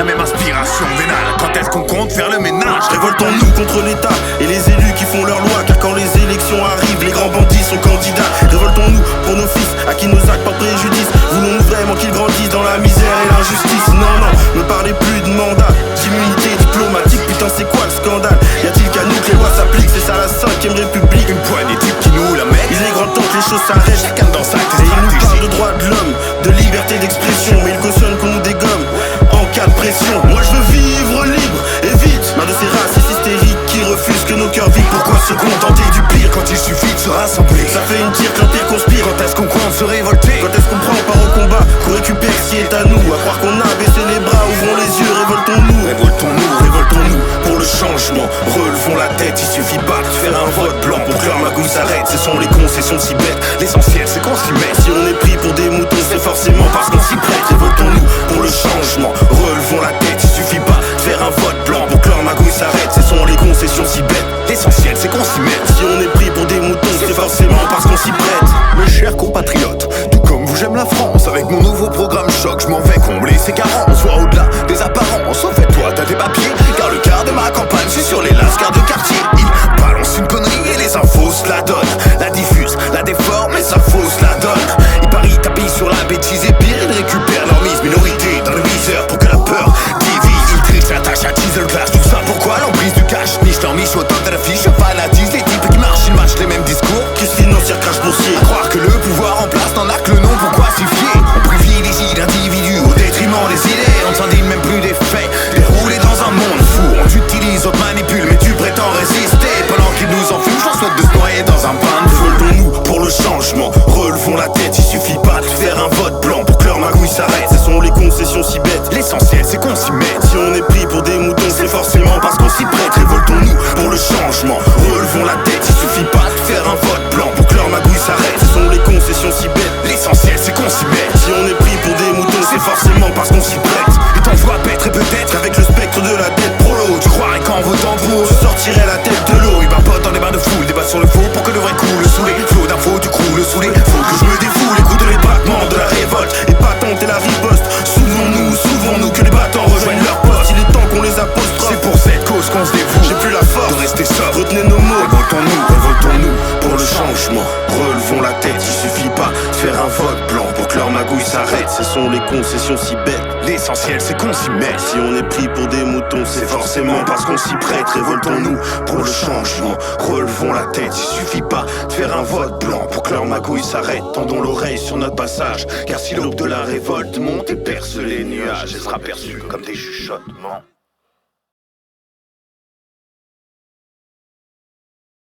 la même inspiration vénale. Quand est-ce qu'on compte faire le ménage? Révoltons-nous contre l'État et les élus qui font leur loi, car quand les élections arrivent, les grands bandits sont candidats. Révoltons-nous pour nos fils, à qui nos actes portent préjudice. Voulons-nous vraiment qu'ils grandissent dans la misère et l'injustice? Non, non, ne parlez plus de mandat, d'immunité diplomatique, putain c'est quoi le scandale? Y a-t-il qu'à nous que les lois s'appliquent? C'est ça la 5ème République. Une poignée types qui nous la mettent. Il est grand temps que les choses s'arrêtent. Chacun dans sa Et ils nous parlent de droits de l'homme, de liberté d'expression, mais ils cautionnent qu'on nous dégomme en cas de pression. Moi je veux vivre libre et vite. Marre de ces racistes hystériques qui refusent que nos cœurs vivent. Pourquoi se contenter du pire quand il suffit de se rassembler? Ça fait une tire que l'empire conspire. Quand est-ce qu'on compte se révolter? Quand est-ce qu'on prend part au combat, qu'on récupère ce qui est à nous? À croire qu'on a baissé les bras, ouvrons les yeux, révoltons-nous. Révoltons-nous, Révoltons-nous pour le changement, relevons la tête. Il suffit pas de faire un vote blanc pour que leur magouille s'arrête. Ce sont les concessions si bêtes, l'essentiel c'est qu'on s'y met. si on est pris pour des moutons, c'est forcément parce qu'on s'y prête. Révoltons-nous pour le changement, relevons la tête. Il suffit pas de faire un vote blanc pour que leur magouille s'arrête. Ce sont les concessions si bêtes, L'essentiel c'est qu'on s'y mette. si on est pris pour des moutons, c'est forcément parce qu'on s'y prête. Mes chers compatriotes, tout comme vous j'aime la France. Avec mon nouveau programme choc, je m'en vais combler ces carences. Soit au-delà des apparences, au fait toi t'as tes papiers. Car le quart de ma campagne c'est sur les lascars de quartier. Ils balancent une connerie et les infos se la donnent. La diffusent, la déforment et ça fausse la donne. Ils parient, tapis sur la bêtise et pire, ils récupèrent leur mise minorité dans le viseur pour que la peur divise. Ils trichent, s'attachent, attisent le clash. Tout ça pourquoi l'emprise du cash niche leur mise au top de l'affiche. Fanatisent les types qui marchent, ils matchent les mêmes discours. Crise financière, crash boursier. À croire que le pouvoir en place n'en a que le nom, pourquoi s'y fier? On privilégie l'individu au détriment des idées. On ne s'en dit même plus des faits. Déroulés dans un monde fou, on t'utilise, on te manipule, mais tu prétends résister. Pendant qu'ils nous en fument, je leur souhaite de se noyer dans un bain de feu. Révoltons-nous pour le changement, relevons la tête. Il suffit pas de faire un vote blanc pour que leur magouille s'arrête. Ce sont les concessions si bêtes, L'essentiel c'est qu'on s'y mette. si on est pris pour des moutons, c'est forcément parce qu'on s'y prête. Révoltons-nous pour le changement, relevons la tête. Il suffit pas de faire un vote blanc pour que leur magouille s'arrête. Ce sont les concessions si bêtes, L'essentiel c'est qu'on s'y mette. si on est pris pour des moutons, c'est forcément parce qu'on s'y prête. Et t'en vois paître et peut-être Qu'avec le spectre de la dette prolo, tu croirais qu'en votant pour je sortirais la tête de l'eau. ils papotent dans des bains de foule, débattent sur le faux pour que le vrai coule sous les flots d'infos du croule sous les. Faut que je me défoule, écoute les battements de la révolte. Et patente et la riposte. Souvons-nous que les battants rejoignent leur poste. Il est temps qu'on les apostrophe. C'est pour cette cause qu'on se dévoue. J'ai plus la force de rester sobre. Retenez nos mots. Révoltons-nous pour le changement. Relevons la tête, il suffit pas de faire un vote blanc pour que leur magouille s'arrête. Ce sont les concessions si bêtes. L'essentiel c'est qu'on s'y mette. Si on est pris pour des moutons, c'est forcément parce qu'on s'y prête. Révoltons-nous pour le changement. Relevons la tête, il suffit pas de faire un vote blanc pour que leur magouille s'arrête. Tendons l'oreille sur notre passage, car si l'aube de la révolte monte et perce les nuages, elle sera perçue comme des chuchotements.